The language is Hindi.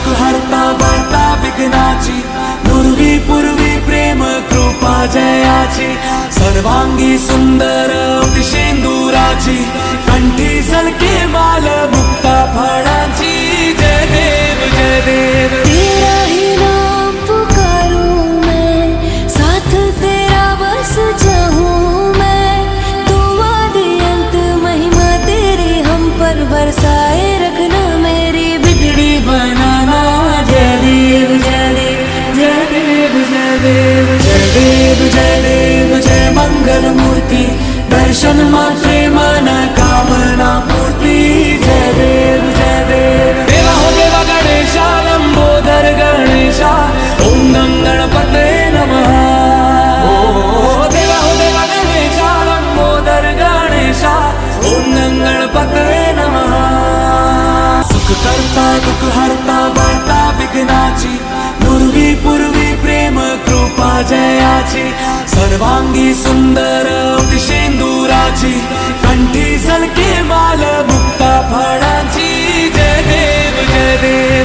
हरता वार्ता विघ्नाची, नुरवी पूर्वी प्रेम कृपा जयाची, सर्वांगी सुंदर शेंदुराची, कंठी झलके माल मुक्ता फळाची। जय देव जय देव, तेरा ही नाम पुकारूं मैं, साथ तेरा बस चाहूं मैं, तू आदि अंत महिमा तेरी हम पर बरसाए रखना, मेरी बिगड़ी बनाना। जय देव जय देव जय देव जय देव जय देव जय देव जय मंगल मूर्ति, दर्शन मात्रे मन कामना पूर्ति। जय देव जय देव, देवा हो देवा गणेशा, लंबोदर गणेशा, ओम गं गणपते नमः। ओ देवा हो देवा गणेशा, लंबोदर गणेशा, ओम गं गणपते नमः। सुख करता दुख हरता वार्ता विघ्नाची, नुरवी पूर्वी प्रेम कृपा जयाची, सर्वांगी सुंदर शेंदुराची, कंठी झलके माल मुक्ता फळाची। जय देव जय देव,